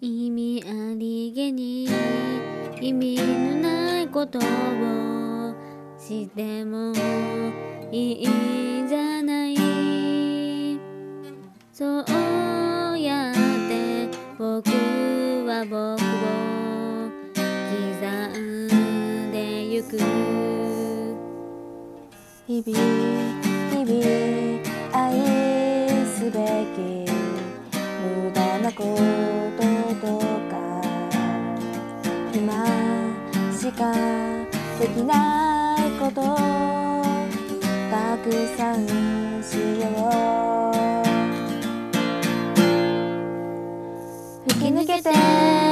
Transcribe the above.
意味ありげに意味のないことをしてもいいんじゃない。そうやって僕は僕を刻んでゆく。 日々日々愛すべき無駄なこととか今しかできないことたくさんしよう。吹き抜けて